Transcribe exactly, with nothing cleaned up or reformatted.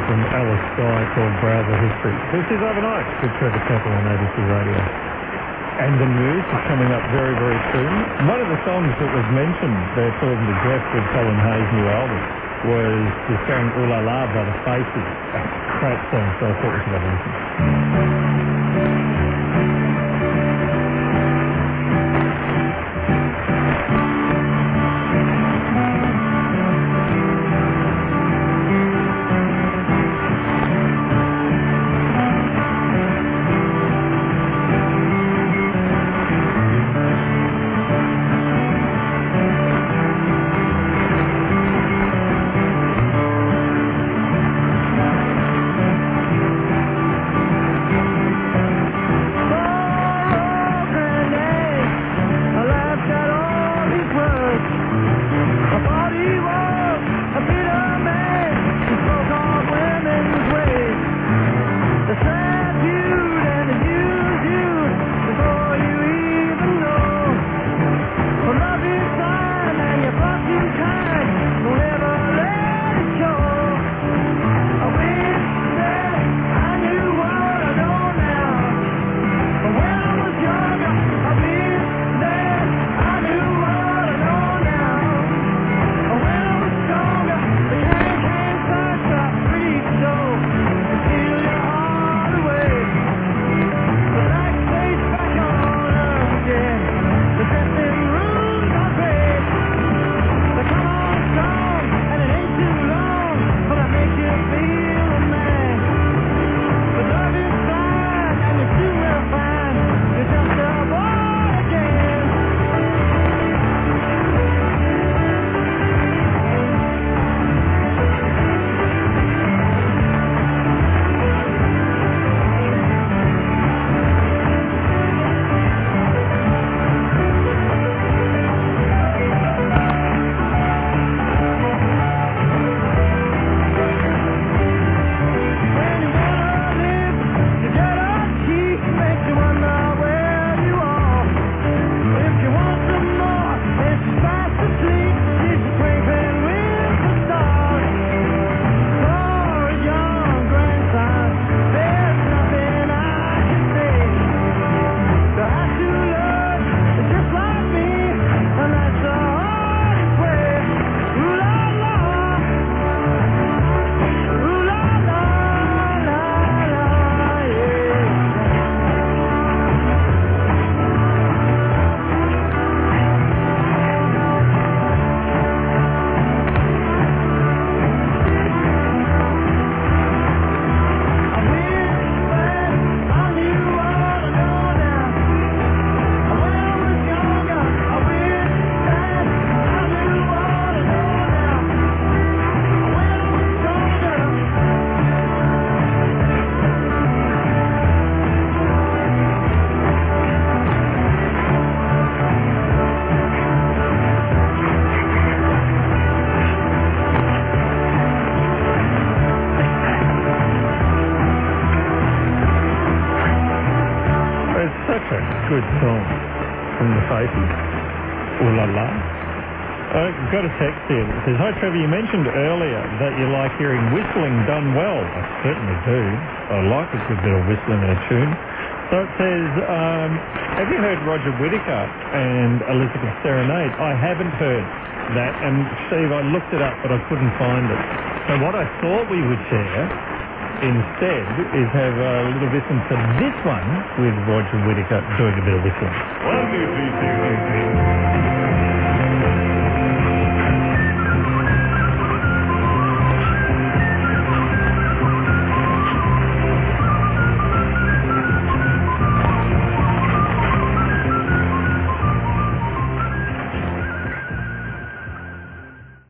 from Alice Guy called Browser History. This is Overnight with Trevor Chappell on A B C Radio. And the news is coming up very, very soon. One of the songs that was mentioned, they're talking to Jeff with Colin Hayes' new album, was the song Ooh La La by the Faces. A crap song, so I thought we should have a listen. Good song from the Faces. Ooh La La. I got a text here that says, "Hi Trevor, you mentioned earlier that you like hearing whistling done well." I certainly do. I like a good bit of whistling in a tune. So it says, um, have you heard Roger Whittaker and Elizabeth Serenade? I haven't heard that. And Steve, I looked it up, but I couldn't find it. So what I thought we would share instead is have a little listen to this one with Roger Whittaker doing a bit of whistling. One, two, three, two, three, three.